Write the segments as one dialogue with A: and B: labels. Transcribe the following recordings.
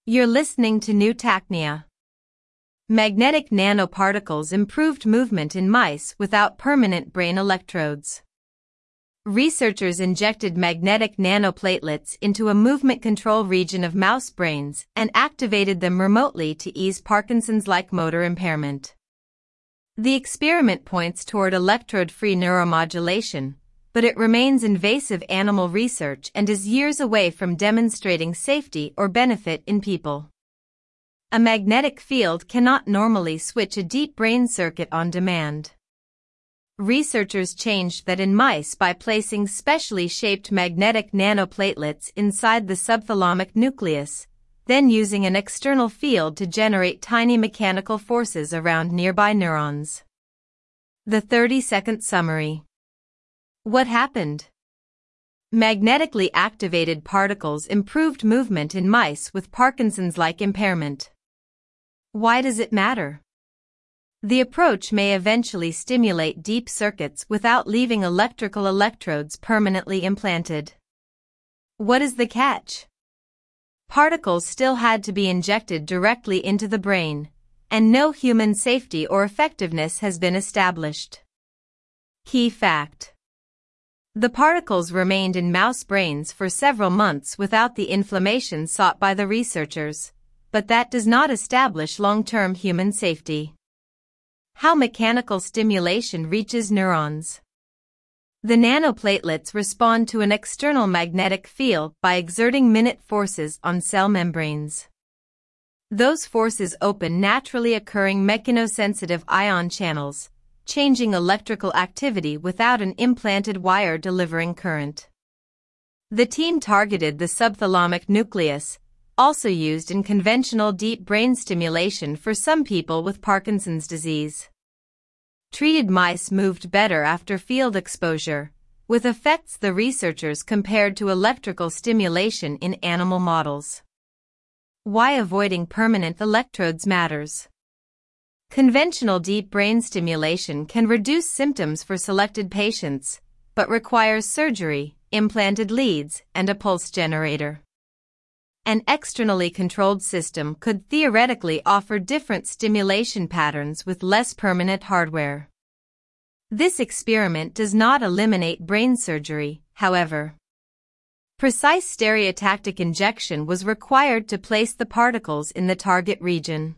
A: You're listening to New Tacnia. Magnetic nanoparticles improved movement in mice without permanent brain electrodes. Researchers injected magnetic nanoplatelets into a movement control region of mouse brains and activated them remotely to ease Parkinson's-like motor impairment. The experiment points toward electrode-free neuromodulation, but it remains invasive animal research and is years away from demonstrating safety or benefit in people. A magnetic field cannot normally switch a deep brain circuit on demand. Researchers changed that in mice by placing specially shaped magnetic nanoplatelets inside the subthalamic nucleus, then using an external field to generate tiny mechanical forces around nearby neurons. The 30-second summary. What happened? Magnetically activated particles improved movement in mice with Parkinson's-like impairment. Why does it matter? The approach may eventually stimulate deep circuits without leaving electrical electrodes permanently implanted. What is the catch? Particles still had to be injected directly into the brain, and no human safety or effectiveness has been established. Key fact. The particles remained in mouse brains for several months without the inflammation sought by the researchers, but that does not establish long-term human safety. How mechanical stimulation reaches neurons. The nanoplatelets respond to an external magnetic field by exerting minute forces on cell membranes. Those forces open naturally occurring mechanosensitive ion channels, changing electrical activity without an implanted wire delivering current. The team targeted the subthalamic nucleus, also used in conventional deep brain stimulation for some people with Parkinson's disease. Treated mice moved better after field exposure, with effects the researchers compared to electrical stimulation in animal models. Why avoiding permanent electrodes matters. Conventional deep brain stimulation can reduce symptoms for selected patients, but requires surgery, implanted leads, and a pulse generator. An externally controlled system could theoretically offer different stimulation patterns with less permanent hardware. This experiment does not eliminate brain surgery, however. Precise stereotactic injection was required to place the particles in the target region.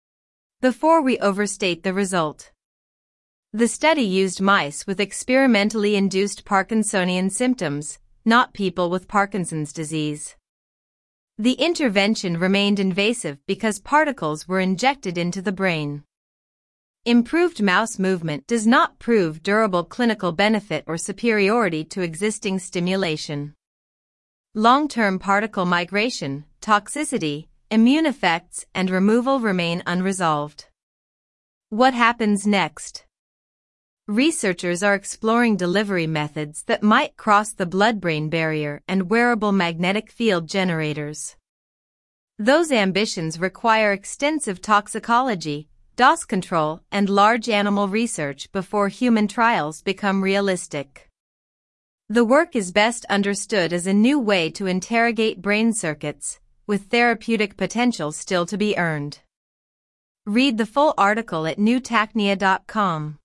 A: Before we overstate the result. The study used mice with experimentally induced Parkinsonian symptoms, not people with Parkinson's disease. The intervention remained invasive because particles were injected into the brain. Improved mouse movement does not prove durable clinical benefit or superiority to existing stimulation. Long-term particle migration, toxicity, immune effects, and removal remain unresolved. What happens next? Researchers are exploring delivery methods that might cross the blood-brain barrier and wearable magnetic field generators. Those ambitions require extensive toxicology, dose control, and large animal research before human trials become realistic. The work is best understood as a new way to interrogate brain circuits, with therapeutic potential still to be earned. Read the full article at newtacnia.com.